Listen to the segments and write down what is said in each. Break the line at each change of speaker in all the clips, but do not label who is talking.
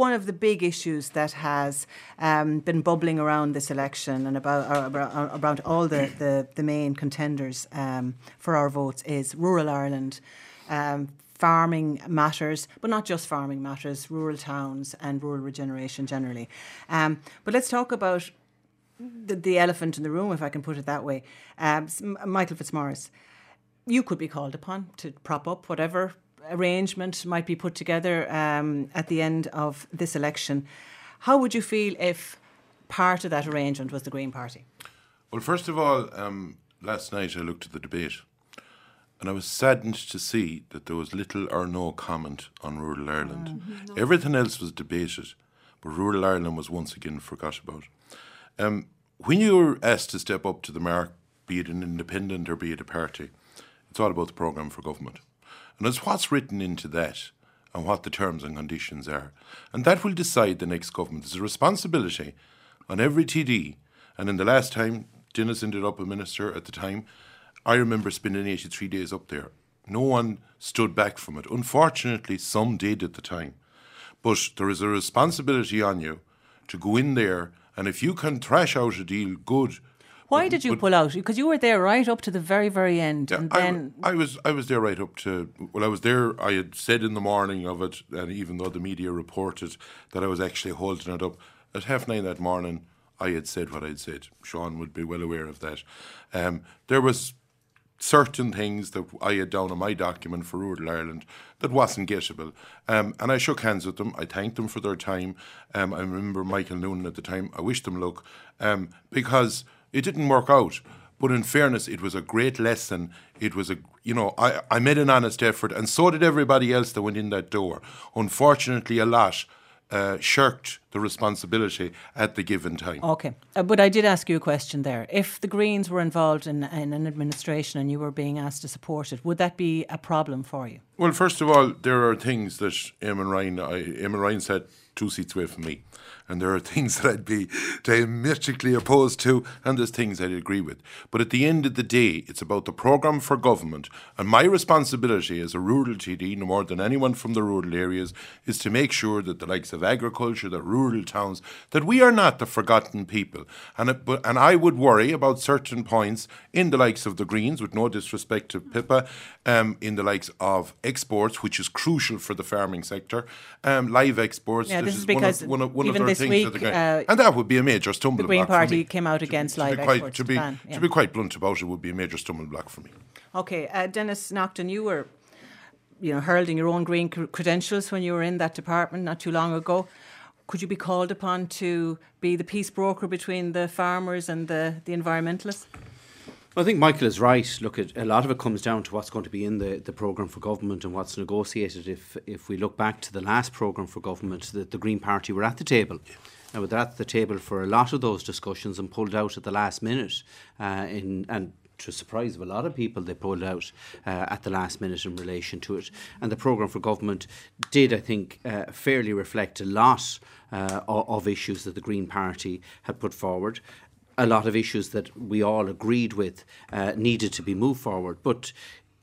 one of the big issues that has been bubbling around this election and about all the main contenders for our votes is rural Ireland, farming matters, but not just farming matters, rural towns and rural regeneration generally. But let's talk about the elephant in the room, if I can put it that way. Michael Fitzmaurice, you could be called upon to prop up whatever arrangement might be put together at the end of this election. How would you feel if part of that arrangement was the Green Party?
Well, first of all, last night I looked at the debate and I was saddened to see that there was little or no comment on rural Ireland. No. Everything else was debated, but rural Ireland was once again forgot about. When you were asked to step up to the mark, be it an independent or be it a party, it's all about the programme for government. And it's what's written into that and what the terms and conditions are. And that will decide the next government. There's a responsibility on every TD. And in the last time, Dennis ended up a minister at the time, I remember spending 83 days up there. No one stood back from it. Unfortunately, some did at the time. But there is a responsibility on you to go in there, and if you can thrash out a deal, good.
Why did you pull out? Because you were there right up to the very, very end.
Yeah,
and then
I was there right up to... Well, I was there, I had said in the morning of it, and even though the media reported that I was actually holding it up, at 9:30 that morning, I had said what I'd said. Sean would be well aware of that. There was certain things that I had down on my document for rural Ireland that wasn't gettable. And I shook hands with them. I thanked them for their time. I remember Michael Noonan at the time. I wished them luck because it didn't work out. But in fairness, it was a great lesson. It was I made an honest effort, and so did everybody else that went in that door. Unfortunately, a lot shirked the responsibility at the given time.
Okay, but I did ask you a question there. If the Greens were involved in an administration and you were being asked to support it, would that be a problem for you?
Well, first of all, there are things that Eamon Ryan said 2 seats away from me. And there are things that I'd be diametrically opposed to, and there's things I'd agree with. But at the end of the day, it's about the programme for government. And my responsibility as a rural TD, no more than anyone from the rural areas, is to make sure that the likes of agriculture, the rural towns, that we are not the forgotten people. And I would worry about certain points in the likes of the Greens, with no disrespect to Pippa, in the likes of exports, which is crucial for the farming sector, live exports.
Yeah, this is because one of their this week,
and that would be a major stumbling block.
The Green Party came out against live exports.
To be quite blunt about it, would be a major stumbling block for me.
Okay, Dennis Naughton, you were, heralding your own green credentials when you were in that department not too long ago. Could you be called upon to be the peace broker between the farmers and the environmentalists?
I think Michael is right. Look, a lot of it comes down to what's going to be in the programme for government and what's negotiated. If we look back to the last programme for government, the Green Party were at the table. Now, they're at the table for a lot of those discussions and pulled out at the last minute. And to the surprise of a lot of people, they pulled out at the last minute in relation to it. And the programme for government did, I think, fairly reflect a lot of issues that the Green Party had put forward. A lot of issues that we all agreed with needed to be moved forward. But,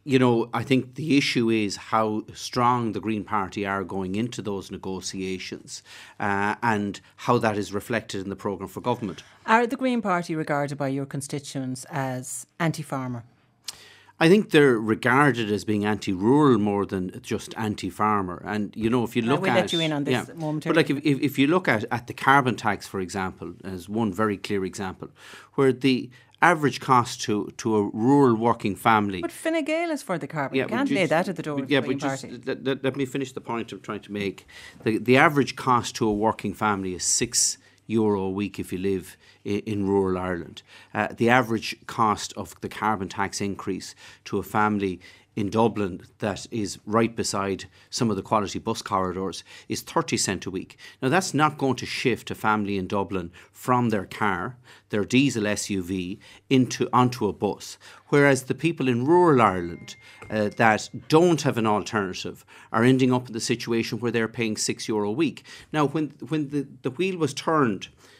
I think the issue is how strong the Green Party are going into those negotiations and how that is reflected in the programme for government.
Are the Green Party regarded by your constituents as anti-farmer?
I think they're regarded as being anti-rural more than just anti-farmer. And, if you look
we'll let you in on this momentarily.
But if you look at the carbon tax, for example, as one very clear example, where the average cost to a rural working family...
But Fine Gael is for the carbon. You can't lay that at the door of the Green Party.
Let me finish the point I'm trying to make. The average cost to a working family is €6 a week if you live in rural Ireland. The average cost of the carbon tax increase to a family in Dublin that is right beside some of the quality bus corridors is 30 cents a week. Now, that's not going to shift a family in Dublin from their car, their diesel SUV, onto a bus. Whereas the people in rural Ireland that don't have an alternative are ending up in the situation where they're paying €6 a week. Now, when the wheel was turned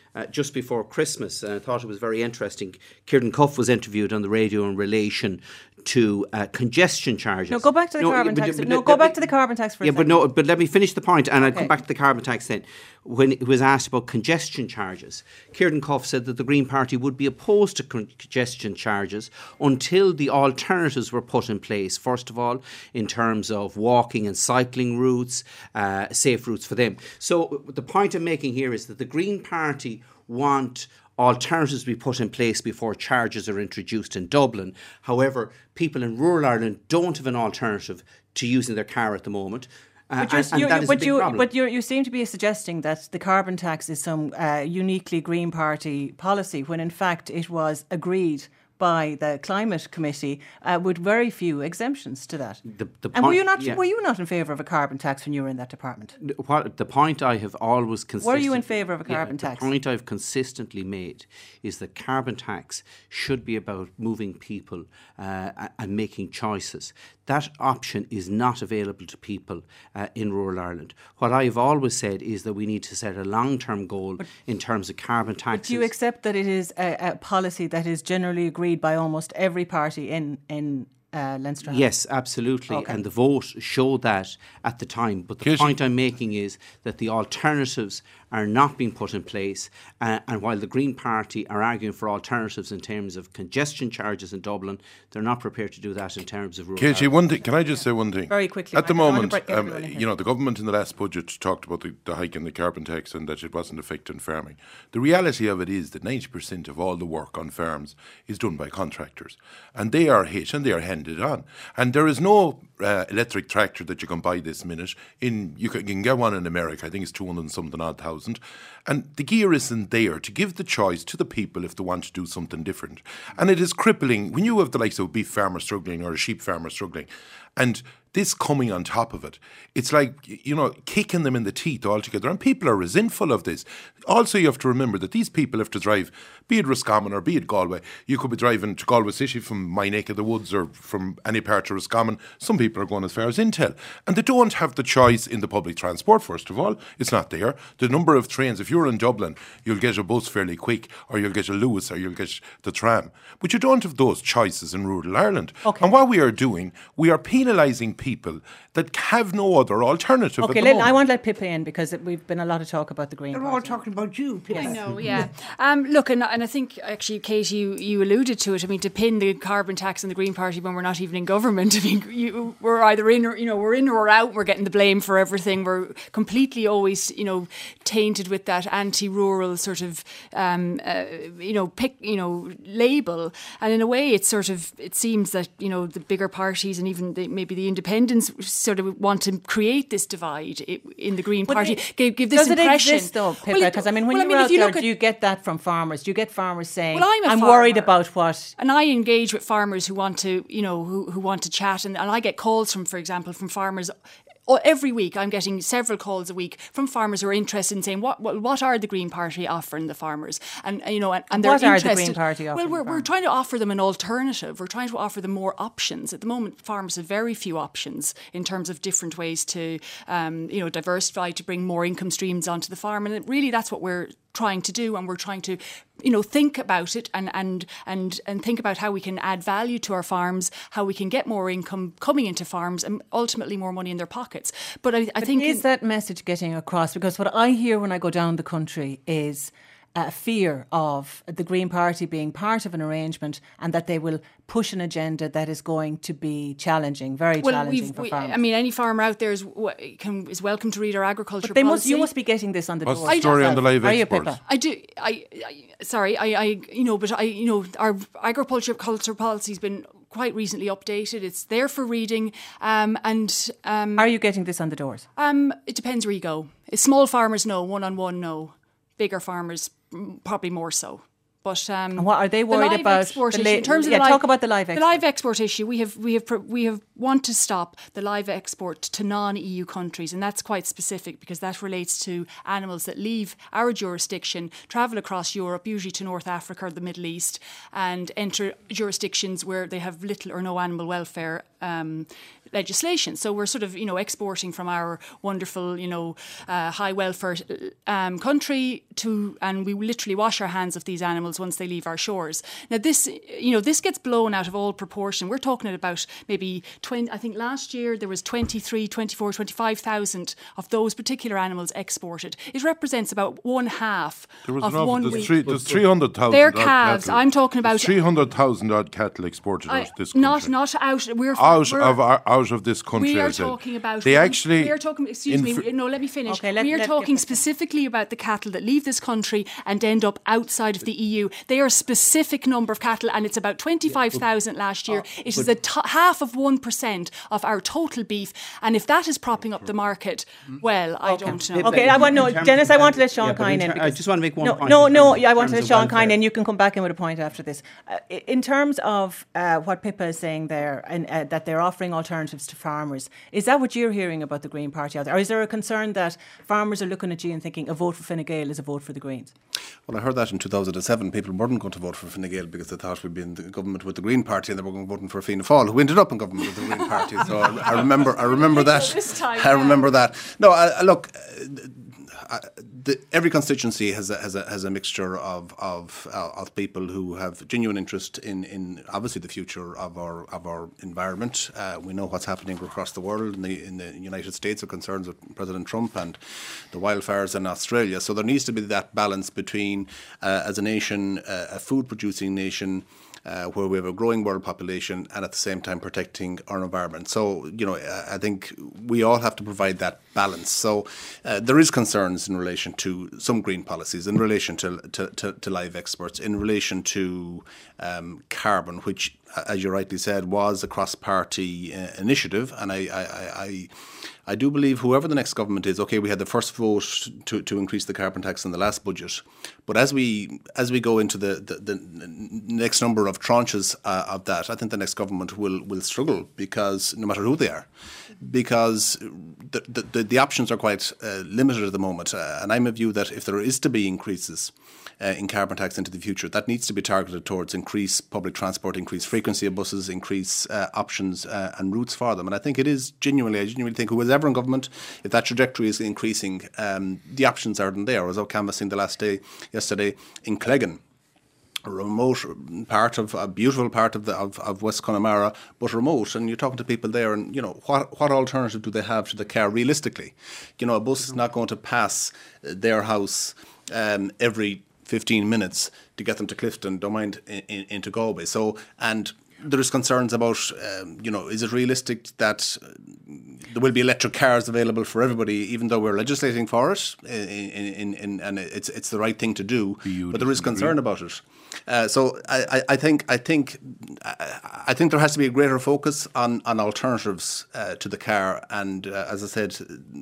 just before Christmas. I thought it was very interesting. Kieran Cuff was interviewed on the radio in relation to congestion charges.
No, go back to the carbon tax. Go back to the carbon tax for a second.
But let me finish the point, and I'll come back to the carbon tax then. When it was asked about congestion charges, Kieran Cuff said that the Green Party would be opposed to congestion charges until the alternatives were put in place. First of all, in terms of walking and cycling routes, safe routes for them. So the point I'm making here is that the Green Party want alternatives to be put in place before charges are introduced in Dublin. However, people in rural Ireland don't have an alternative to using their car at the moment. That is a big problem.
But you seem to be suggesting that the carbon tax is some uniquely Green Party policy, when in fact it was agreed by the Climate Committee with very few exemptions to that. Were you not in favour of a carbon tax when you were in that department?
The point I have always consistently...
Were you in favour of a carbon tax?
The point I've consistently made is that carbon tax should be about moving people and making choices. That option is not available to people in rural Ireland. What I've always said is that we need to set a long-term goal in terms of carbon taxes.
But do you accept that it is a policy that is generally agreed by almost every party in Leinster House?
Yes, absolutely. Okay. And the vote showed that at the time. But the point I'm making is that the alternatives are not being put in place. And while the Green Party are arguing for alternatives in terms of congestion charges in Dublin, they're not prepared to do that in terms of rural
Katie, one thing, can I just say one thing?
Very quickly.
At the moment, the government in the last budget talked about the hike in the carbon tax and that it wasn't affecting farming. The reality of it is that 90% of all the work on farms is done by contractors. And they are hit and they are handed on. And there is no electric tractor that you can buy this minute. You can get one in America. I think it's 200 and something odd thousand. And the gear isn't there to give the choice to the people if they want to do something different. And it is crippling when you have the likes of a beef farmer struggling or a sheep farmer struggling. And this coming on top of it, it's like, kicking them in the teeth altogether. And people are resentful of this. Also, you have to remember that these people have to drive, be it Roscommon or be it Galway. You could be driving to Galway City from my neck of the woods or from any part of Roscommon. Some people are going as far as Intel. And they don't have the choice in the public transport, first of all. It's not there. The number of trains, if you're in Dublin, you'll get a bus fairly quick, or you'll get a Lewis, or you'll get the tram. But you don't have those choices in rural Ireland. Okay. And what we are doing, we are penalising people that have no other alternative.
Okay, I want to let Pippa in because we've been a lot of talk about the Green Party.
They're all talking about you, Pippa.
I know, yeah. Look, and I think actually, Katie, you alluded to it. I mean, to pin the carbon tax on the Green Party when we're not even in government. I mean, we're either in, we're in or out. We're getting the blame for everything. We're completely always, tainted with that anti-rural sort of, label. And in a way, it seems that the bigger parties and even maybe the independents sort of want to create this divide in the Green Party. Give this impression.
Does it exist though, Pippa? Because when you're out there, do you get that from farmers? Do you get farmers saying, I'm worried about what?
And I engage with farmers who want to, who want to chat. And I get calls from, for example, from farmers. Every week, I'm getting several calls a week from farmers who are interested in saying, what are the Green Party offering the farmers? And they're interested.
What are the Green Party offering?
Well, we're trying to offer them an alternative. We're trying to offer them more options. At the moment, farmers have very few options in terms of different ways to, diversify, to bring more income streams onto the farm. And really, that's what we're trying to do, and we're trying to think about it and think about how we can add value to our farms, how we can get more income coming into farms and ultimately more money in their pockets. But I think...
Is that message getting across? Because what I hear when I go down the country is a fear of the Green Party being part of an arrangement and that they will push an agenda that is going to be challenging, very challenging for farmers.
I mean, any farmer out there is welcome to read our agriculture policy.
You must be getting this on the door.
What's the story on the live exports?
I do. Our agriculture policy has been quite recently updated. It's there for reading. Are
you getting this on the doors?
It depends where you go. Small farmers, no. One-on-one, no. Bigger farmers, probably more so. But
and what are they worried about?
In terms of
talk about the live export.
The live export issue. We have want to stop the live export to non-EU countries, and that's quite specific because that relates to animals that leave our jurisdiction, travel across Europe, usually to North Africa or the Middle East, and enter jurisdictions where they have little or no animal welfare legislation. So we're sort of, exporting from our wonderful, high welfare country and we literally wash our hands of these animals once they leave our shores. Now this gets blown out of all proportion. We're talking about maybe 20, I think last year there was 25,000 of those particular animals exported. It represents about one half of 1 week.
There's 300,000
They're calves.
cattle.
I'm talking about
300,000 odd cattle exported out of this country.
Not out.
Out of this country.
We are talking about.
They actually.
We are talking. Excuse me. No, let me finish.
Okay,
we are talking specifically about the cattle that leave this country and end up outside of the EU. They are a specific number of cattle, and it's about 25,000 last year. It is half of 1% of our total beef, and if that is propping up the market, well, I don't know.
Okay, Dennis, I want to let Sean Kine in.
I just want to make one point.
I want to let Sean Kine in. You can come back in with a point after this. In terms of what Pippa is saying there, and that they're offering alternatives to farmers, is that what you're hearing about the Green Party out there? Or is there a concern that farmers are looking at you and thinking a vote for Fine Gael is a vote for the Greens?
Well, I heard that in 2007. People weren't going to vote for Fine Gael because they thought we'd be in the government with the Green Party and they were going to vote for Fianna Fáil, who ended up in government with the Green Party. So I remember that. I remember that. No, look. Every constituency has a mixture of people who have genuine interest in obviously the future of our environment. We know what's happening across the world. In the United States, of concerns with President Trump and the wildfires in Australia. So there needs to be that balance between, as a nation, a food-producing nation, where we have a growing world population and at the same time protecting our environment. So, I think we all have to provide that balance. So there is concerns in relation to some green policies, in relation to live exports, in relation to carbon, which, as you rightly said, was a cross-party initiative. And I do believe whoever the next government is, okay, we had the first vote to increase the carbon tax in the last budget, but as we go into the next number of tranches of that, I think the next government will struggle, because no matter who they are, because the options are quite limited at the moment. And I'm of view that if there is to be increases in carbon tax into the future, that needs to be targeted towards increased public transport, increased frequency of buses, increased options and routes for them. And I think it is I genuinely think who is ever in government, if that trajectory is increasing, the options aren't there. I was out canvassing yesterday in Cleggan, a remote part of a beautiful part of West Connemara, but remote, and you're talking to people there, and what alternative do they have to the car realistically? A bus is not going to pass their house every 15 minutes to get them to Clifton, don't mind into Galway. So, and there is concerns about, is it realistic that there will be electric cars available for everybody, even though we're legislating for it, and it's the right thing to do, but there is concern about it. So I think there has to be a greater focus on alternatives to the car, and as I said,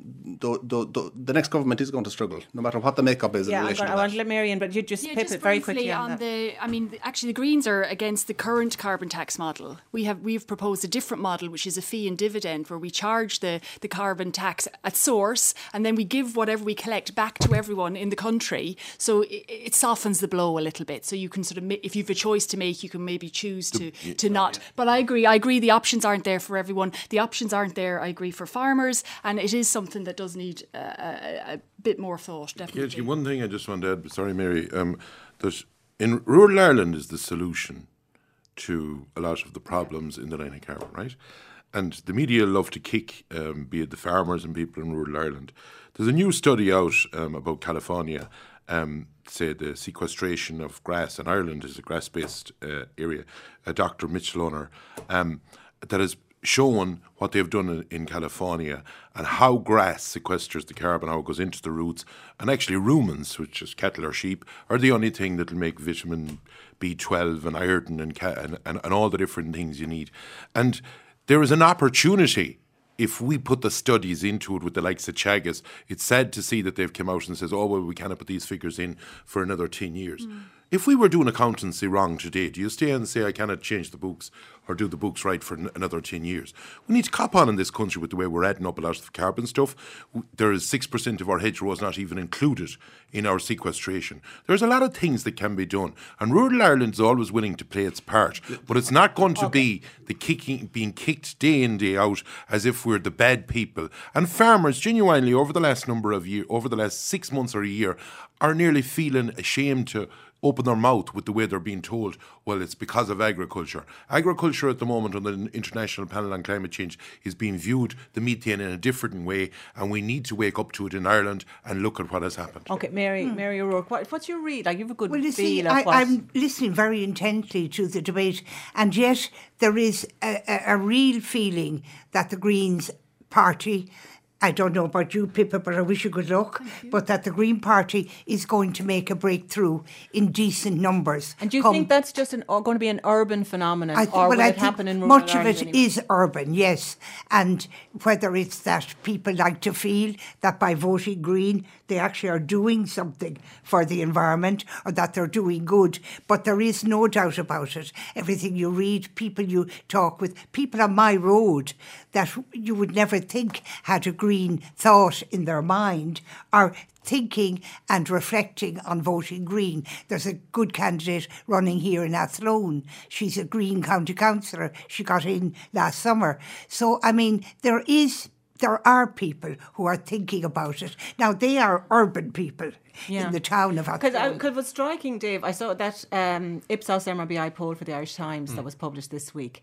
the next government is going to struggle, no matter what the makeup is.
Yeah,
in relation
I want to let Mary in, but you just pip it very quickly on that.
Actually, the Greens are against the current carbon tax model. We've proposed a different model, which is a fee and dividend, where we charge the carbon tax at source, and then we give whatever we collect back to everyone in the country. So it softens the blow a little bit. So you can sort of, if you've a choice to make, you can maybe choose to not. But I agree. The options aren't there for everyone. The options aren't there, I agree, for farmers, and it is something that does need a bit more thought, definitely.
Yeah, one thing I just want to add, sorry, Mary, in rural Ireland is the solution to a lot of the problems in the line of carbon, right? And the media love to kick, be it the farmers and people in rural Ireland. There's a new study out about California, say the sequestration of grass, and Ireland is a grass-based area. Dr. Mitchell Owner, that has shown what they've done in California and how grass sequesters the carbon, how it goes into the roots. And actually rumens, which is cattle or sheep, are the only thing that will make vitamin B12 and iron and all the different things you need. And there is an opportunity. If we put the studies into it with the likes of Teagasc, it's sad to see that they've come out and says, oh, well, we cannot put these figures in for another 10 years. If we were doing accountancy wrong today, do you stay and say I cannot change the books or do the books right for another 10 years? We need to cop on in this country with the way we're adding up a lot of the carbon stuff. There is 6% of our hedgerows not even included in our sequestration. There's a lot of things that can be done. And rural Ireland is always willing to play its part. But it's not going to be being kicked day in, day out as if we're the bad people. And farmers, genuinely, over the last number of years, over the last 6 months or a year, are nearly feeling ashamed to open their mouth with the way they're being told, well, it's because of agriculture. Agriculture at the moment on the International Panel on Climate Change is being viewed, the methane, in a different way, and we need to wake up to it in Ireland and look at what has happened.
Okay, Mary O'Rourke, what's your read? Like, you have a good
Well, you see,
feel of what...
I'm listening very intently to the debate, and yet there is a real feeling that the Greens party, I don't know about you, Pippa, but I wish you good luck, but that the Green Party is going to make a breakthrough in decent numbers.
And do you think that's just going to be an urban phenomenon, or will it happen in rural
much
Ireland
of it
anyway?
is urban, yes. And whether it's that people like to feel that by voting Green they actually are doing something for the environment, or that they're doing good. But there is no doubt about it. Everything you read, people you talk with, people on my road that you would never think had a green thought in their mind are thinking and reflecting on voting Green. There's a good candidate running here in Athlone. She's a Green County Councillor. She got in last summer. So, I mean, there are people who are thinking about it. Now, they are urban people in the town of Athlone.
Because what's striking, Dave, I saw that Ipsos MRBI poll for the Irish Times that was published this week.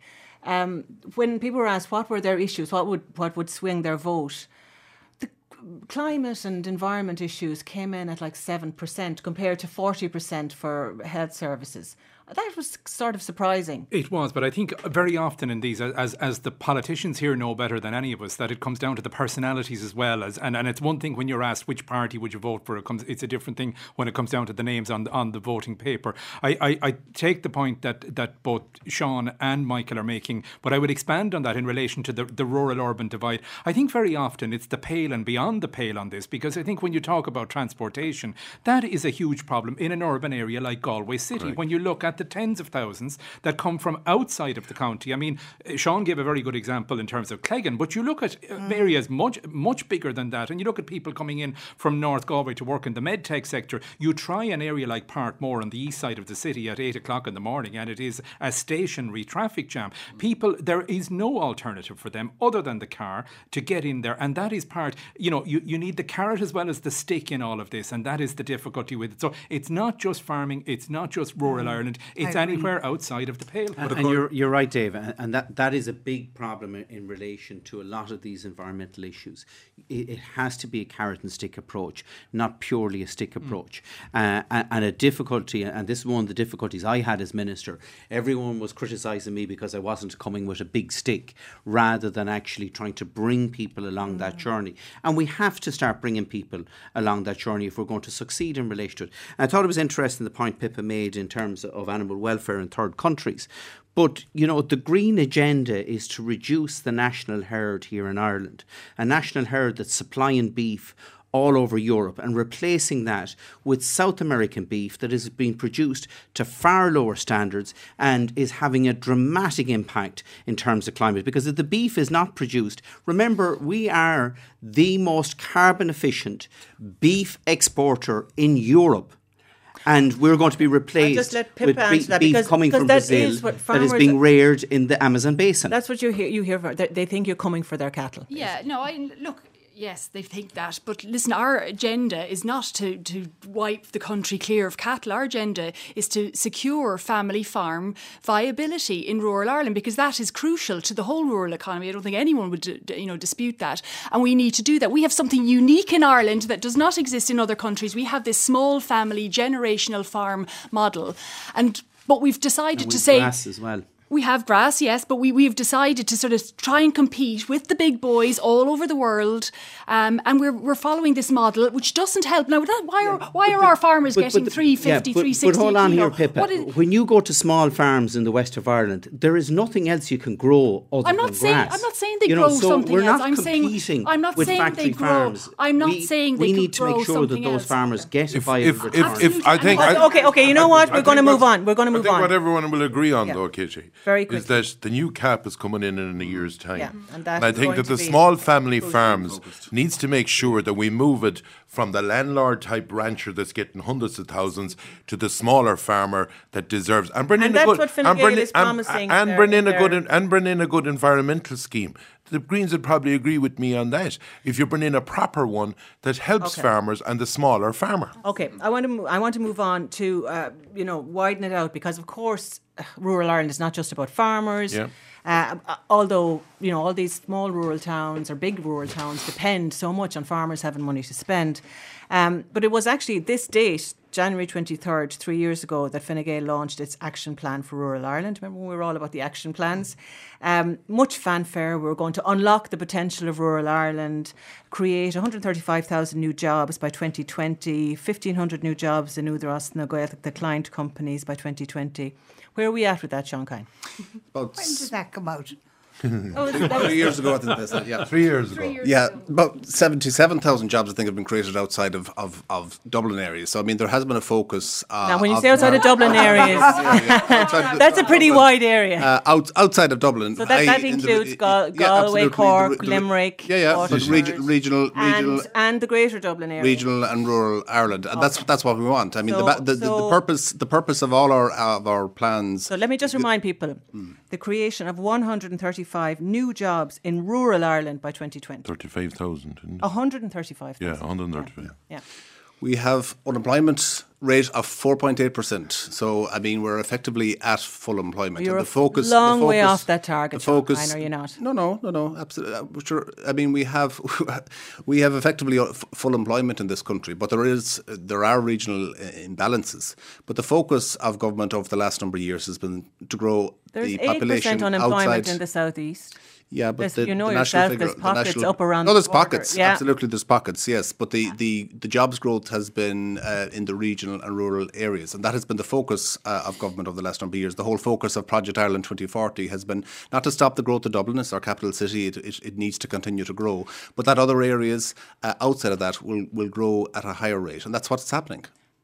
When people were asked what were their issues, what would swing their vote, the climate and environment issues came in at like 7% compared to 40% for health services. That was sort of surprising.
It was, but I think very often in these, as the politicians here know better than any of us, that it comes down to the personalities as well. And it's one thing when you're asked which party would you vote for, it's a different thing when it comes down to the names on the voting paper. I take the point that both Sean and Michael are making, but I would expand on that in relation to the rural-urban divide. I think very often it's the pale and beyond the pale on this, because I think when you talk about transportation, that is a huge problem in an urban area like Galway City. Correct. When you look at the tens of thousands that come from outside of the county. I mean, Sean gave a very good example in terms of Cleggan, but you look at areas much bigger than that, and you look at people coming in from North Galway to work in the medtech sector. You try an area like Parkmore on the east side of the city at 8 o'clock in the morning, and it is a stationary traffic jam. People, there is no alternative for them other than the car to get in there, and that is part, you need the carrot as well as the stick in all of this, and that is the difficulty with it. So it's not just farming, it's not just rural Ireland, it's anywhere outside of the pale.
And you're right, Dave, and that is a big problem in relation to a lot of these environmental issues. It has to be a carrot and stick approach, not purely a stick approach. And a difficulty, and this is one of the difficulties I had as minister, everyone was criticising me because I wasn't coming with a big stick rather than actually trying to bring people along that journey. And we have to start bringing people along that journey if we're going to succeed in relation to it. And I thought it was interesting the point Pippa made in terms of animal welfare in third countries. But, the green agenda is to reduce the national herd here in Ireland, a national herd that's supplying beef all over Europe, and replacing that with South American beef that is being produced to far lower standards and is having a dramatic impact in terms of climate. Because if the beef is not produced, remember, we are the most carbon efficient beef exporter in Europe. And we're going to be replaced with beef coming from Brazil that is being reared in the Amazon basin.
That's what you hear. They think you're coming for their cattle.
Yeah, no, look. Yes, they think that. But listen, our agenda is not to wipe the country clear of cattle. Our agenda is to secure family farm viability in rural Ireland, because that is crucial to the whole rural economy. I don't think anyone would dispute that. And we need to do that. We have something unique in Ireland that does not exist in other countries. We have this small family generational farm model. But we've decided to say...
grass as well.
We have grass, yes, but we've decided to sort of try and compete with the big boys all over the world, and we're following this model, which doesn't help. Now, why are our farmers getting 350, 360
But hold on
kilo?
here, Pippa. When you go to small farms in the west of Ireland, there is nothing else you can grow other than grass.
I'm not saying they grow something
we're
else.
not competing with factory farms.
I'm not saying
we
they
need to
grow
make sure that
something
those
else.
farmers get a
If
viable return.
I think
Okay, you know what? We're going to move on. We're going to move
I think
on.
what everyone will agree on, though, Kitty,
Very
is
quickly.
that the new cap is coming in a year's time.
Yeah, and that
I
is
think
going
that
to
the
be
small family farms needs to make sure that we move it from the landlord type rancher that's getting hundreds of thousands to the smaller farmer that deserves and bring
And
in
that's
a good
what Fine Gael is promising
and
there
bring in
in
a good
their-
and bring in a good environmental scheme. The Greens would probably agree with me on that. If you bring in a proper one that helps farmers and the smaller farmer.
Okay, I want to move on to widen it out, because of course rural Ireland is not just about farmers.
Yeah.
Although all these small rural towns or big rural towns depend so much on farmers having money to spend. But it was actually this date, January 23rd, 3 years ago, that Fine Gael launched its action plan for rural Ireland. Remember when we were all about the action plans? Much fanfare. We were going to unlock the potential of rural Ireland, create 135,000 new jobs by 2020, 1,500 new jobs in Údarás na Gaeltacht, the client companies by 2020. Where are we at with that, Sean Kine?
About
When did that come out?
3 years ago, I think they said, yeah.
3 years ago.
Yeah, about 77,000 jobs, I think, have been created outside of Dublin areas. So, I mean, there has been a focus.
Now, when you say outside of Dublin areas, that's a pretty wide area.
Outside of Dublin.
So that includes Galway, Cork, Limerick,
Absolutely. Regional,
and the Greater Dublin area.
regional and rural Ireland, and that's what we want. I mean,
So-
the purpose of all our plans.
So let me just remind people, the creation of 135 new jobs in rural Ireland by 2020.
35,000.
135,000.
Yeah, 135.
Yeah.
We have unemployment rate of 4.8%. So, I mean, we're effectively at full employment.
You're
And the
long way off that target,
The
Sean
focus,
Kine, are you not?
No, absolutely. Sure. I mean, we have effectively full employment in this country, but there are regional imbalances. But the focus of government over the last number of years has been to grow
There's
the
8%
population
unemployment
outside.
in the southeast.
Yeah, but
There's- you know
the national
yourself,
figure,
there's pockets up around
No,
the
there's
border.
pockets.
Yeah.
Absolutely, there's pockets. Yes, but the jobs growth has been in the regional and rural areas, and that has been the focus of government over the last number of years. The whole focus of Project Ireland 2040 has been not to stop the growth of Dublin, it's our capital city. It needs to continue to grow, but that other areas outside of that will grow at a higher rate, and that's what's happening.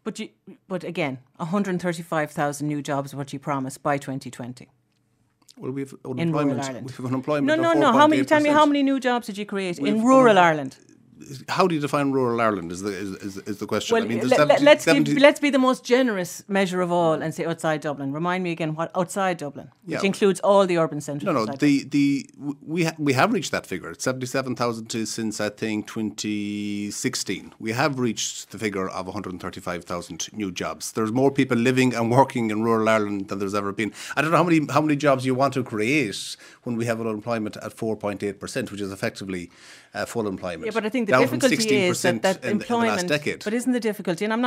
But again, 135,000 new jobs, what you promised by 2020.
Well, we have
In rural
unemployment.
Ireland.
We have unemployment.
No.
of
Tell me
4.8%.
how many new jobs did you create in rural Ireland?
How do you define rural Ireland? Is the question?
Well,
I mean, there's
let's be the most generous measure of all and say outside Dublin. Remind me again what outside Dublin, which
Yeah.
includes all the urban centres.
No.
outside Dublin.
We have reached that figure. It's 77,000 since I think 2016. We have reached the figure of 135,000 new jobs. There's more people living and working in rural Ireland than there's ever been. I don't know how many jobs you want to create when we have an unemployment at 4.8%, which is effectively full employment.
Yeah, but I think the
down from
difficulty is
16%
that
in the
employment.
last decade.
But isn't the difficulty? And I'm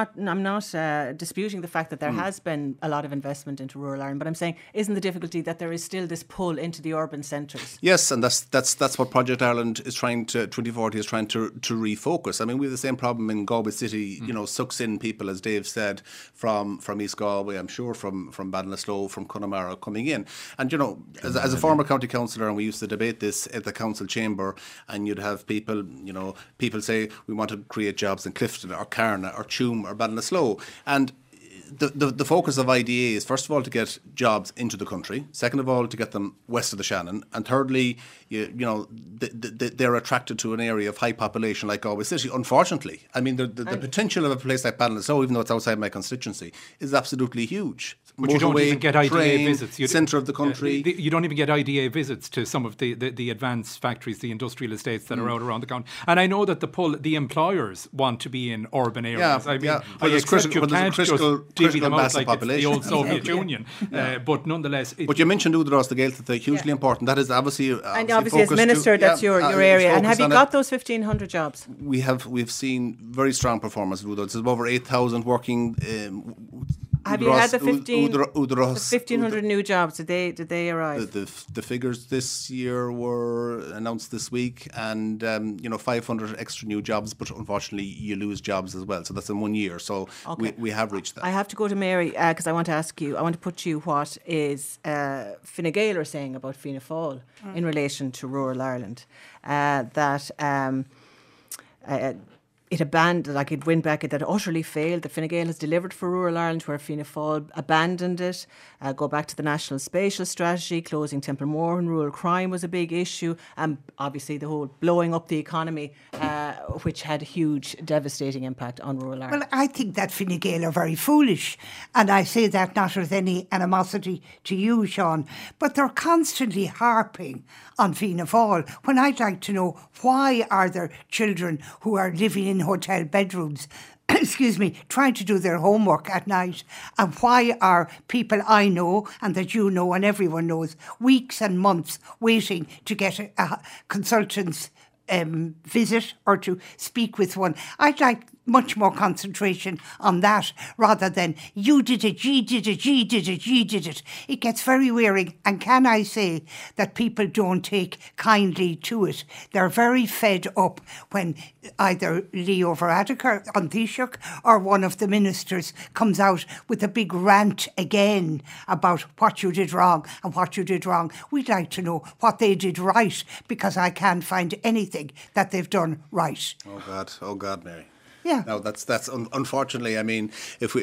not disputing the fact that there has been a lot of investment into rural Ireland. But I'm saying, isn't the difficulty that there is still this pull into the urban centres?
Yes, and that's what Project Ireland is trying to 2040 is trying to refocus. I mean, we have the same problem in Galway City. You know, sucks in people, as Dave said, from East Galway. I'm sure from Ballinasloe, from Connemara coming in. And you know, as a former county councillor, and we used to debate this at the council chamber, and you'd have people say we want to create jobs in Clifton or Carna or Tuam or Ballinasloe, and the focus of IDA is, first of all, to get jobs into the country, second of all, to get them west of the Shannon, and thirdly, they're attracted to an area of high population like Galway City. Unfortunately, I mean, the potential of a place like Ballinasloe, even though it's outside my constituency, is absolutely huge.
But you don't even get IDA
train,
visits.
Centre of the country.
You don't even get IDA visits to some of the advanced factories, the industrial estates that are out around the county. And I know that the employers want to be in urban areas. I mean,
yeah.
I
There's
accept you can't just divvy them out
mass of
like it's the
population.
old Soviet Union. But nonetheless...
But you mentioned Údarás na Gaeltacht, hugely important. That is obviously
And obviously, as Minister, that's your area. And have you got those 1,500 jobs?
We've seen very strong performance in Údarás. There's over 8,000 working
Have you had the
Udros-
1,500 new jobs? Did they arrive?
The figures this year were announced this week, and 500 extra new jobs, but unfortunately you lose jobs as well. So that's in 1 year. So we have reached that.
I have to go to Mary because I want to ask you. I want to put you what is Fine Gael are saying about Fianna Fáil in relation to rural Ireland. It abandoned, like it went back, that utterly failed. The Fine Gael has delivered for rural Ireland, where Fianna Fáil abandoned it. Go back to the National Spatial Strategy, closing Templemore and rural crime was a big issue. And obviously the whole blowing up the economy, which had a huge, devastating impact on rural Ireland.
Well, I think that Fine Gael are very foolish. And I say that not with any animosity to you, Sean, but they're constantly harping on Fianna Fáil, when I'd like to know, why are there children who are living in hotel bedrooms trying to do their homework at night? And why are people I know and that you know and everyone knows weeks and months waiting to get a consultant's visit or to speak with one? I'd like much more concentration on that rather than you did it, ye did it, ye did it, ye did it. It gets very wearing, and can I say that people don't take kindly to it. They're very fed up when either Leo Varadkar on Taoiseach or one of the ministers comes out with a big rant again about what you did wrong and what you did wrong. We'd like to know what they did right, because I can't find anything that they've done right.
Oh God, Mary.
Yeah.
No, that's unfortunately. I mean, if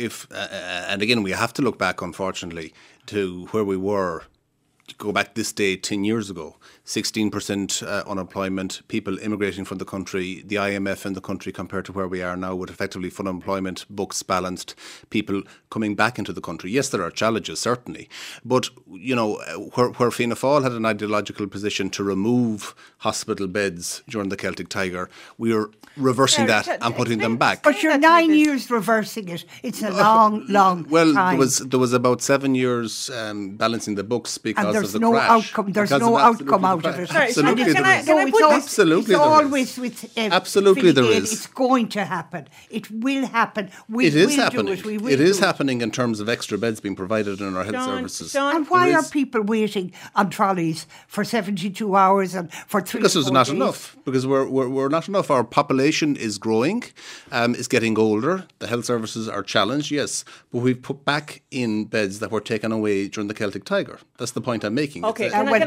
and again, we have to look back, unfortunately, to where we were. Go back this day 10 years ago, 16% unemployment, people immigrating from the country, the IMF in the country compared to where we are now with effectively full employment, books balanced, people coming back into the country. Yes, there are challenges, certainly. But, where Fianna Fáil had an ideological position to remove hospital beds during the Celtic Tiger, we are reversing that and putting them back.
But you're 9 years reversing it. It's a long time.
Well, there was about 7 years balancing the books because
and
of the
no
crash.
Outcome. There's no outcome out of it.
Absolutely, there is. Absolutely,
it's always with
absolutely there is.
It's going to happen. It will happen.
It is happening. It is happening in terms of extra beds being provided in our health services.
And why are people waiting on trolleys for 72 hours and for 3
Because there's not
days?
enough. Because we're not enough. Our population is growing, is getting older. The health services are challenged, yes, but we've put back in beds that were taken away during the Celtic Tiger. That's the point I'm making.
Okay,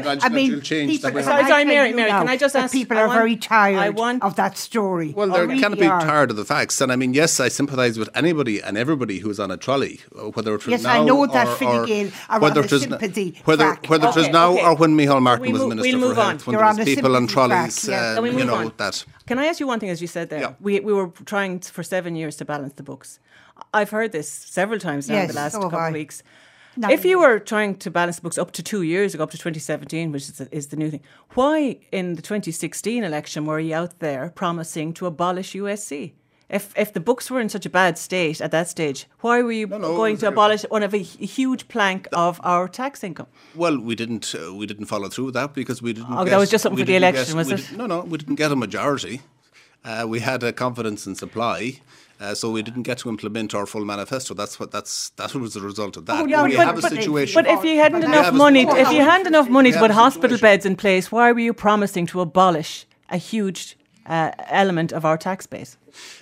sorry,
Mary, can I just ask?
People are very tired of that story.
Well, they can't be tired of the facts. And I mean, yes, I sympathise with anybody and everybody who's on a trolley, whether it's now
I know that Fine Gael are on a sympathy track.
Whether it is now or when Micheál Martin was Minister for Health, when
You're
there
on
was
a
people on
sympathy
trolleys,
track,
that.
Can I ask you one thing, as you said there?
Yeah.
We were trying for 7 years to balance the books. I've heard this several times now in the last couple of weeks. If you were trying to balance the books up to 2 years ago, up to 2017, which is the new thing, why in the 2016 election were you out there promising to abolish USC? If the books were in such a bad state at that stage, why were you going to abolish one of a huge plank of our tax income?
Well, we didn't follow through with that because we didn't.
That was just something for the election, was it?
No, we didn't get a majority. We had a confidence in supply. So we didn't get to implement our full manifesto. That was the result of that.
But if you hadn't enough money, to put hospital beds in place, why were you promising to abolish a huge element of our tax base?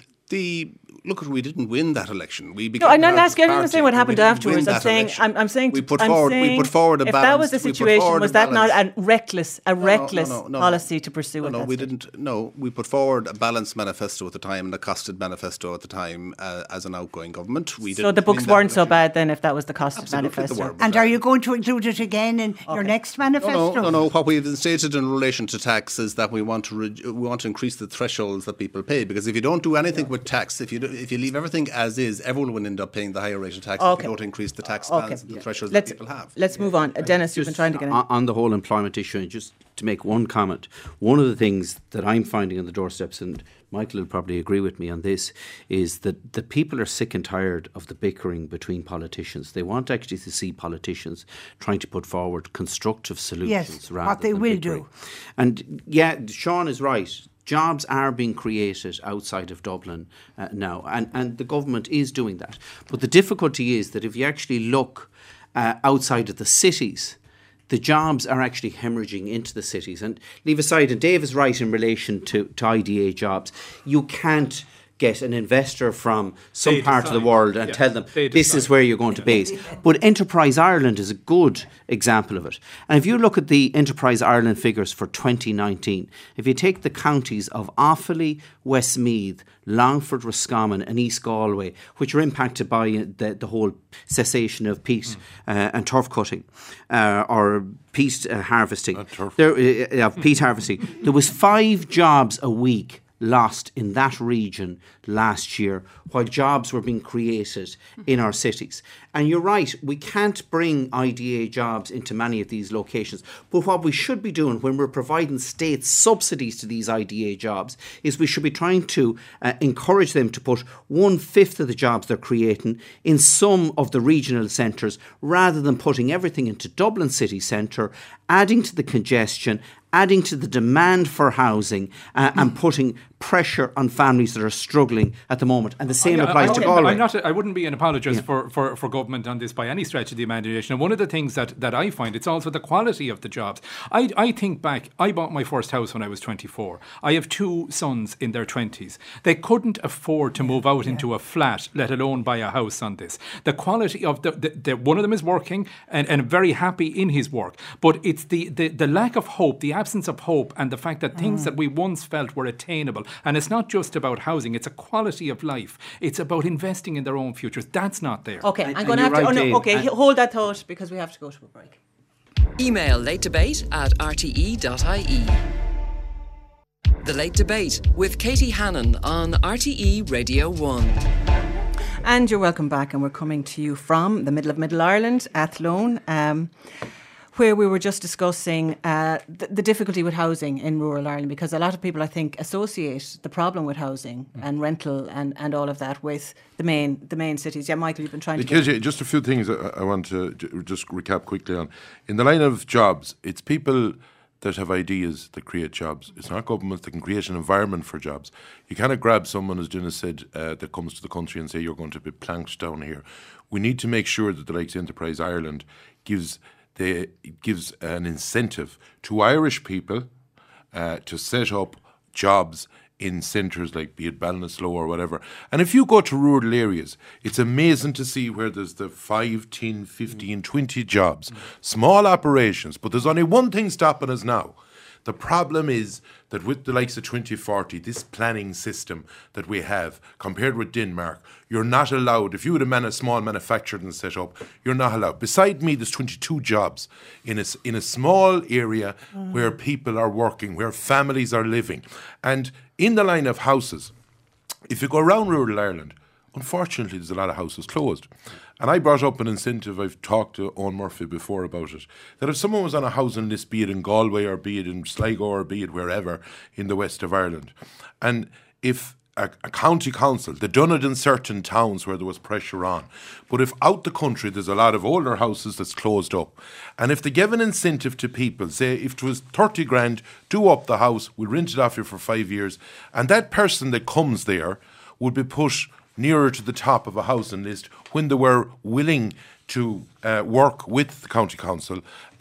We didn't win that election.
I'm not saying what happened afterwards. I'm saying
we put forward a balance.
If that was the situation, was that not a reckless policy to pursue?
No, we didn't. No, we put forward a balanced manifesto at the time and a costed manifesto at the time as an outgoing government.
So the books weren't so bad then, if that was the costed manifesto.
And are you going to include it again in your next manifesto?
No. What we've stated in relation to tax is that we want to increase the thresholds that people pay, because if you don't do anything with tax, if you leave everything as is, everyone will end up paying the higher rate of tax if you don't increase the tax bands and the thresholds that people have.
Let's move on. Dennis, you've been trying to get in.
On the whole employment issue, and just to make one comment, one of the things that I'm finding on the doorsteps, and Michael will probably agree with me on this, is that the people are sick and tired of the bickering between politicians. They want actually to see politicians trying to put forward constructive solutions rather
what they
than
will
bickering.
do.
And Sean is right. Jobs are being created outside of Dublin now, and the government is doing that. But the difficulty is that if you actually look outside of the cities, the jobs are actually hemorrhaging into the cities. And leave aside, and Dave is right in relation to IDA jobs, you can't get an investor from some part of the world and tell them this is where you're going to base. But Enterprise Ireland is a good example of it. And if you look at the Enterprise Ireland figures for 2019, if you take the counties of Offaly, Westmeath, Longford, Roscommon and East Galway, which are impacted by the whole cessation of peat and turf cutting or peat harvesting, peat harvesting, there was 5 jobs a week lost in that region last year, while jobs were being created in our cities. And you're right, we can't bring IDA jobs into many of these locations. But what we should be doing when we're providing state subsidies to these IDA jobs is we should be trying to encourage them to put 1/5 of the jobs they're creating in some of the regional centres, rather than putting everything into Dublin city centre, adding to the congestion, adding to the demand for housing and putting pressure on families that are struggling at the moment. And the same applies to Galway.
I wouldn't be an apologist for government on this by any stretch of the imagination. And one of the things that I find, it's also the quality of the jobs. I think back, I bought my first house when I was 24. I have 2 sons in their 20s. They couldn't afford to move out into a flat, let alone buy a house on this. The quality of the one of them is working and very happy in his work. But it's the lack of hope, the absence of hope, and the fact that things that we once felt were attainable. And it's not just about housing, it's a quality of life. It's about investing in their own futures. That's not there.
Okay, I'm going to have to... hold that thought, because we have to go to a break.
Email lategdebate@rte.ie. The Late Debate with Katie Hannon on RTE Radio 1.
And you're welcome back, and we're coming to you from the middle of Middle Ireland, Athlone, where we were just discussing the difficulty with housing in rural Ireland, because a lot of people, I think, associate the problem with housing and rental and all of that with the main cities. Yeah, Michael, you've been trying to...
Just a few things I want to just recap quickly on. In the line of jobs, it's people that have ideas that create jobs. It's not governments that can create an environment for jobs. You cannot grab someone, as Dina said, that comes to the country and say you're going to be planked down here. We need to make sure that the likes of Enterprise Ireland gives an incentive to Irish people to set up jobs in centres like, be it Ballinasloe or whatever. And if you go to rural areas, it's amazing to see where there's the 5, 10, 15, 20 jobs, small operations, but there's only one thing stopping us now. The problem is that with the likes of 2040, this planning system that we have, compared with Denmark, you're not allowed, if you had a small manufacturing set up, you're not allowed. Beside me, there's 22 jobs in a small area where people are working, where families are living. And in the line of houses, if you go around rural Ireland, unfortunately, there's a lot of houses closed. And I brought up an incentive, I've talked to Owen Murphy before about it, that if someone was on a housing list, be it in Galway or be it in Sligo or be it wherever in the west of Ireland, and if a county council, they've done it in certain towns where there was pressure on, but if out the country there's a lot of older houses that's closed up, and if they give an incentive to people, say if it was 30 grand, do up the house, we'll rent it off you for 5 years, and that person that comes there would be put nearer to the top of a housing list when they were willing to work with the county council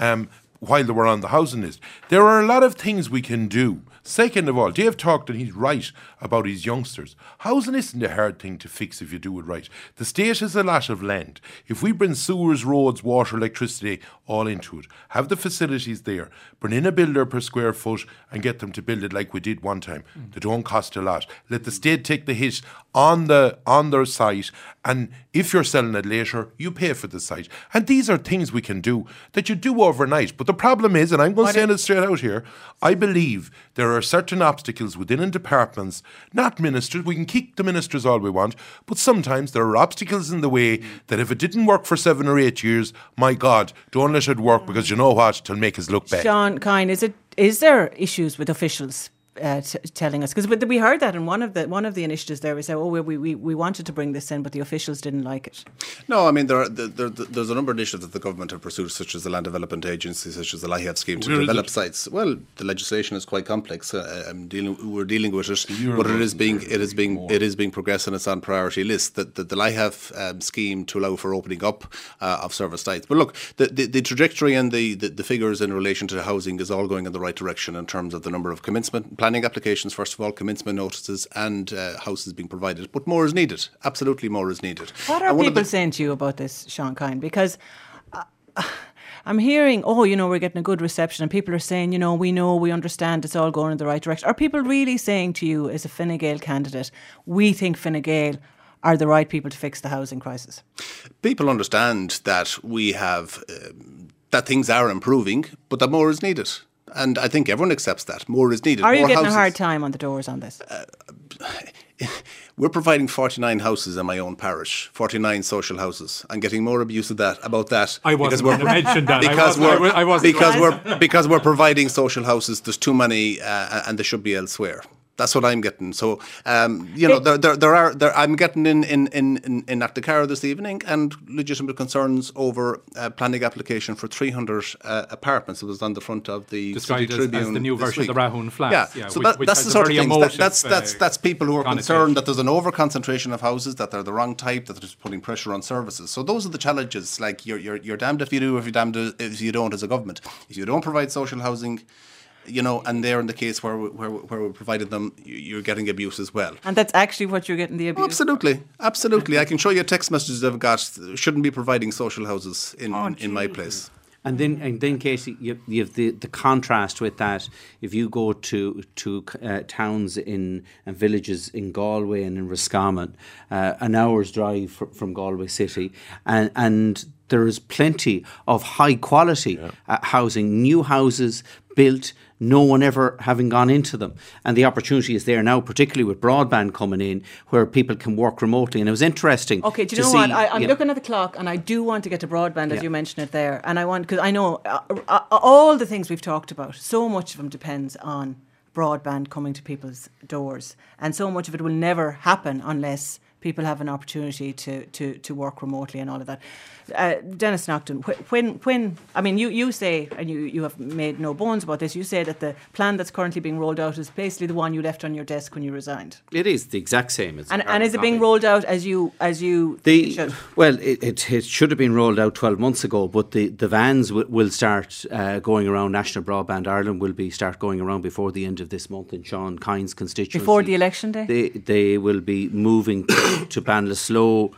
while they were on the housing list. There are a lot of things we can do. Second of all, Dave talked, and he's right, about his youngsters. Housing isn't a hard thing to fix if you do it right. The state has a lot of land. If we bring sewers, roads, water, electricity all into it, have the facilities there, bring in a builder per square foot and get them to build it like we did one time. They don't cost a lot. Let the state take the hit on their site, and if you're selling it later, you pay for the site. And these are things we can do that you do overnight. But the problem is, and I'm going to say it straight out here, I believe there are certain obstacles within departments, not ministers. We can kick the ministers all we want, but sometimes there are obstacles in the way that if it didn't work for 7 or 8 years, my God, don't let it work, because you know what, it'll make us look bad.
Sean Kine, is there issues with officials telling us, because we heard that in one of the initiatives there. We said, we wanted to bring this in, but the officials didn't like it.
No, I mean there's a number of initiatives that the government have pursued, such as the Land Development Agency, such as the LIHEF scheme to develop sites. Well, the legislation is quite complex. We're dealing with it, but it is being progressed, and it's on priority list. The LIHEF scheme to allow for opening up of service sites. But look, the trajectory and the figures in relation to housing is all going in the right direction in terms of the number of planning applications, first of all, commencement notices, and houses being provided. But more is needed. Absolutely more is needed.
What are people saying to you about this, Sean Kine? Because I'm hearing, we're getting a good reception, and people are saying, we understand it's all going in the right direction. Are people really saying to you, as a Fine Gael candidate, we think Fine Gael are the right people to fix the housing crisis?
People understand that we have, that things are improving, but that more is needed. And I think everyone accepts that. More is needed.
Are you
more
getting
houses.
a hard time on the doors on this?
We're providing 49 houses in my own parish, 49 social houses. I'm getting more abuse about that.
I wasn't going to mention that.
Because we're providing social houses. There's too many, and they should be elsewhere. That's what I'm getting. So, I'm getting in Knocknacarra this evening, and legitimate concerns over planning application for 300 apartments. It was on the front of the City Tribune
as the new version of the Rahun flats.
Yeah, so that's the sort of things. That's people who are concerned that there's an over-concentration of houses, that they're the wrong type, that they're just putting pressure on services. So those are the challenges. Like you're damned if you do, if you're damned if you don't as a government. If you don't provide social housing, and they're in the case where we provided them, you're getting abuse as well.
And that's actually what you're getting, the abuse?
Absolutely. I can show you text messages I've got. Shouldn't be providing social houses in my place.
And then, Katie, you have the contrast with that. If you go to towns and villages in Galway and in Roscommon, an hour's drive from Galway city, and there is plenty of high quality housing, new houses built, no one ever having gone into them. And the opportunity is there now, particularly with broadband coming in, where people can work remotely. And it was interesting.
Okay, do you know what? I'm looking at the clock, and I do want to get to broadband, as you mentioned it there. And because I know all the things we've talked about, so much of them depends on broadband coming to people's doors. And so much of it will never happen unless people have an opportunity to work remotely and all of that. Dennis Naughton, when I mean, you say, and you have made no bones about this, you say that the plan that's currently being rolled out is basically the one you left on your desk when you resigned.
It is the exact same.
And is it being rolled out as you should?
Well, it should have been rolled out 12 months ago, but the vans will start going around. National Broadband Ireland will start going around before the end of this month in Sean Kine's constituency.
Before the election day?
They will be moving to Banlasloe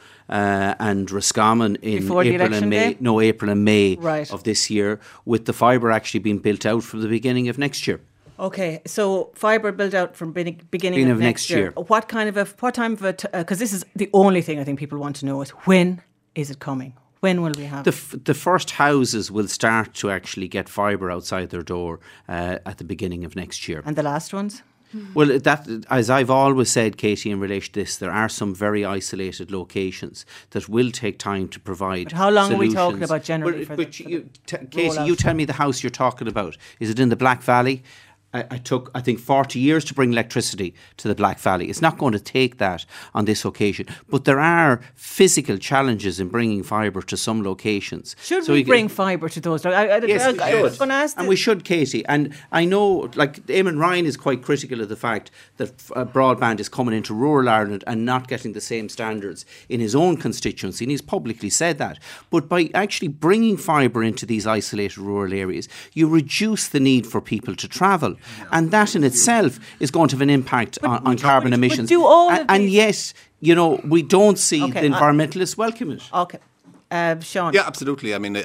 and Roscommon in April and May. No, April and May of this year, with the fibre actually being built out from the beginning of next year.
Okay, so fibre built out from beginning of next year. What time of it? Because this is the only thing I think people want to know is, when is it coming? When will we have
it? The first houses will start to actually get fibre outside their door at the beginning of next year.
And the last ones?
Well, that, as I've always said, Katie, in relation to this, there are some very isolated locations that will take time to provide.
But how long
solutions.
are we talking about generally?
Katie, you tell me the house you're talking about. Is it in the Black Valley? I took, I think, 40 years to bring electricity to the Black Valley. It's not going to take that on this occasion. But there are physical challenges in bringing fibre to some locations.
Should we bring fibre to those?
Yes, we
I was going to ask
and we should, Katie. And I know, like, Eamon Ryan is quite critical of the fact that broadband is coming into rural Ireland and not getting the same standards in his own constituency. And he's publicly said that. But by actually bringing fibre into these isolated rural areas, you reduce the need for people to travel. And that in itself is going to have an impact on carbon emissions. And yet, we don't see the environmentalists welcome it.
Okay. Sean?
Yeah, absolutely. I mean,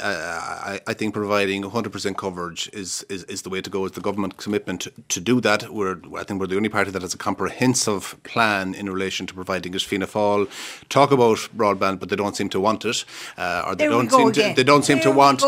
I think providing 100% coverage is the way to go. It's the government commitment to do that. I think we're the only party that has a comprehensive plan in relation to providing it. Fianna Fáil talk about broadband, but they don't seem to want it, or they don't seem to want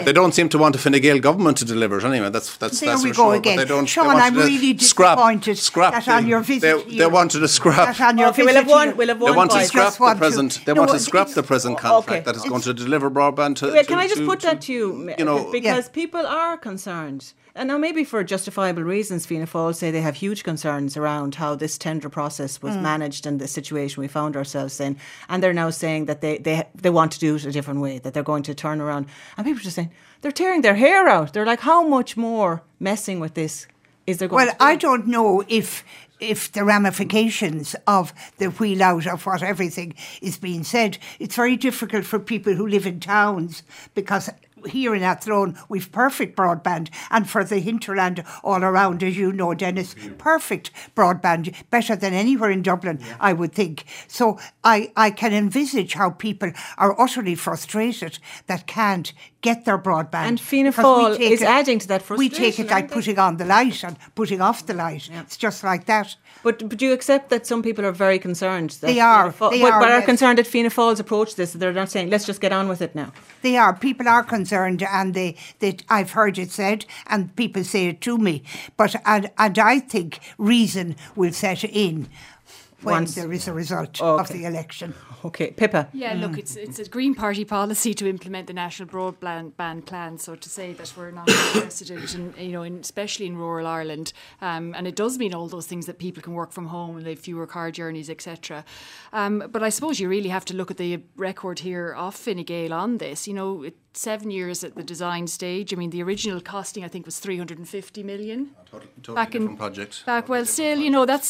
a Fine Gael government to deliver it. Anyway, that's for sure.
Again.
But they don't.
Sean, I'm really disappointed that on your visit
they wanted to scrap.
We'll have one.
They want to scrap the present. They want to scrap the present contract that is going to deliver broadband to.
Can I just put that to you?
You know,
because people are concerned. And now maybe for justifiable reasons, Fianna Fáil say they have huge concerns around how this tender process was managed and the situation we found ourselves in. And they're now saying that they want to do it a different way, that they're going to turn around. And people are just saying, they're tearing their hair out. They're like, how much more messing with this is there going to be?
Well, I don't know if the ramifications of the wheel out of what everything is being said. It's very difficult for people who live in towns because here in Athlone we've perfect broadband, and for the hinterland all around, as you know, Dennis, perfect broadband, better than anywhere in Dublin, I would think. So I can envisage how people are utterly frustrated that can't get their broadband.
And Fianna Fáil is adding to that
We
frustration.
take it like putting on the light and putting off the light. It's just like that.
But do you accept that some people are very concerned? That
They are.
But are
yes.
concerned at Fianna Fáil's approach to this. They're not saying, let's just get on with it now.
They are. People are concerned, and I've heard it said, and people say it to me. But and I think reason will set in when there is a result of the election.
Okay, Pippa.
Yeah, look, it's a Green Party policy to implement the national broadband plan. So to say that we're not interested in, especially in rural Ireland, and it does mean all those things that people can work from home and they have fewer car journeys, etc. But I suppose you really have to look at the record here of Fine Gael on this. 7 years at the design stage. I mean, the original costing, I think, was 350 million.
Totally different project.
Well, still, that's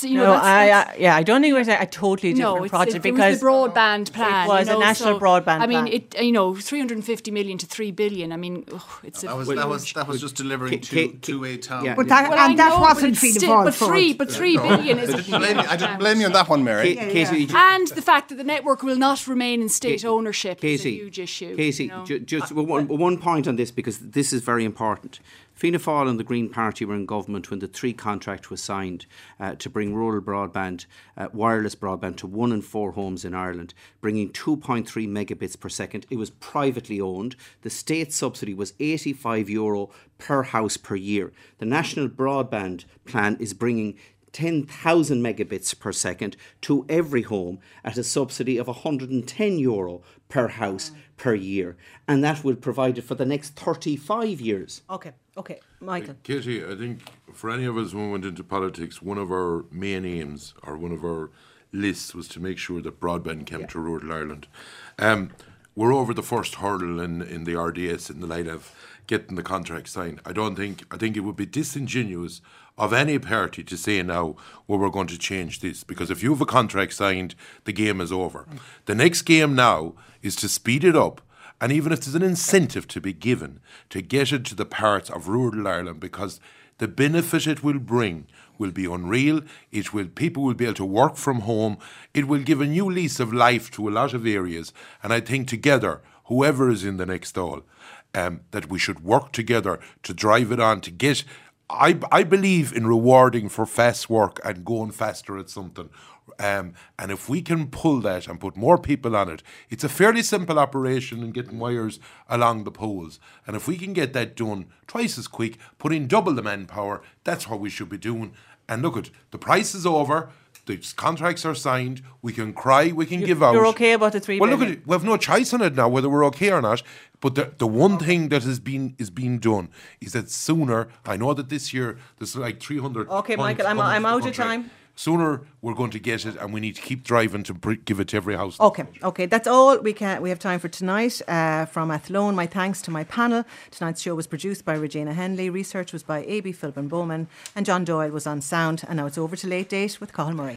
I don't think it was a totally different project because
it was the broadband plan.
It was a national broadband plan.
I mean, 350 million to 3 billion. I mean, it's
that was just delivering to a town.
Yeah. But that wasn't Fianna Fáil's fault.
But 3 billion is.
I didn't blame you on that one, Mary.
Casey,
and the fact that the network will not remain in state ownership is a huge issue.
Casey, just one point on this, because this is very important. Fianna Fáil and the Green Party were in government when the 3 contract was signed to bring rural broadband, wireless broadband to 1 in 4 homes in Ireland, bringing 2.3 megabits per second. It was privately owned. The state subsidy was €85 per house per year. The national broadband plan is bringing 10,000 megabits per second to every home at a subsidy of €110 per house per year. And that will provide it for the next 35 years.
Okay, Michael.
Katie, I think for any of us when we went into politics, one of our main aims or one of our lists was to make sure that broadband came to rural Ireland. We're over the first hurdle in the RDS in the light of getting the contract signed. I think it would be disingenuous of any party to say now, well, we're going to change this, because if you have a contract signed, the game is over. The next game now is to speed it up, and even if there's an incentive to be given to get it to the parts of rural Ireland, because the benefit it will bring will be unreal. People will be able to work from home. It will give a new lease of life to a lot of areas, and I think together, whoever is in the next stall, that we should work together to drive it on, to get. I believe in rewarding for fast work and going faster at something. And if we can pull that and put more people on it, it's a fairly simple operation in getting wires along the poles. And if we can get that done twice as quick, put in double the manpower, that's what we should be doing. And look, the price is over. The contracts are signed. We can cry. We can give out.
You're okay about the 3 billion?
Well, look at it. We have no choice on it now, whether we're okay or not. But the one thing that is being done is that sooner. I know that this year there's like 300.
Okay, Michael, I'm out of time.
Sooner we're going to get it, and we need to keep driving to give it to every house.
Okay, that's all we have time for tonight. From Athlone, my thanks to my panel. Tonight's show was produced by Regina Henley. Research was by A.B. Philbin Bowman, and John Doyle was on sound. And now it's over to Late Date with Cathal Murray.